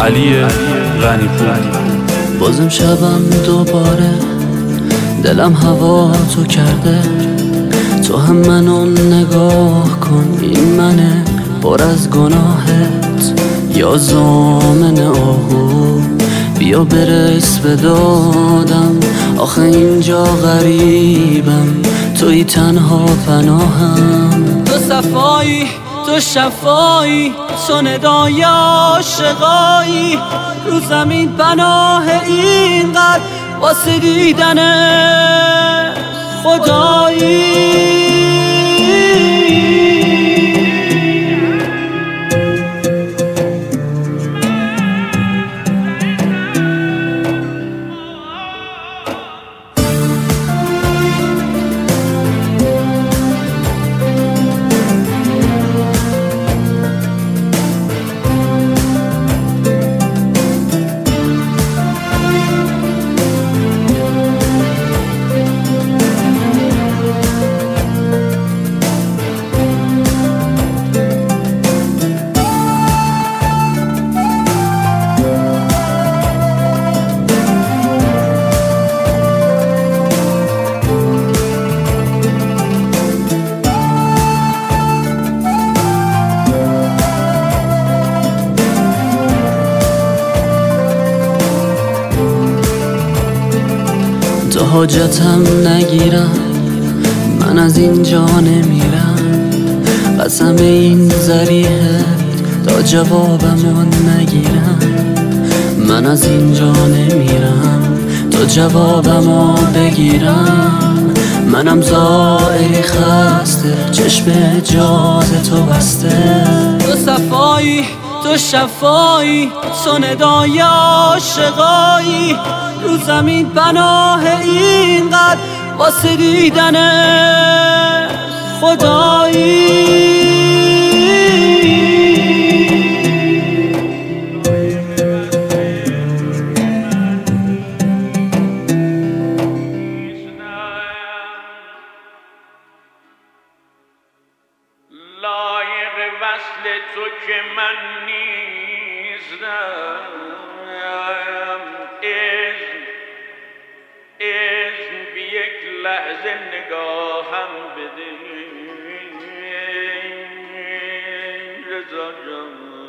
علی غنی‌پور. بازم شبم دوباره دلم هوا تو کرده، تو هم منو نگاه کن، این منه پر از گناهت یا زامن آهو، بیا برس به دادم، آخه اینجا غریبم، توی تنها پناهم. تو صفایی، تو شفایی، تو ندای عاشقایی، رو زمین پناه اینقدر واسه دیدن خدایی. تو حاجتم نگیرم، من از اینجا نمیرم، قسم این ذریحت تا جوابمو نگیرم. من از اینجا نمیرم تا جوابمو بگیرم، منم زائری خسته، چشم جاز تو بسته. تو صفایی، تو شفایی، تو ندای عاشقایی، رو زمین پناه اینقدر واسه دیدن خدایی. لایق وصل تو که من نیستم، اذن بی یک لحظه نگاهم بده رضا جان.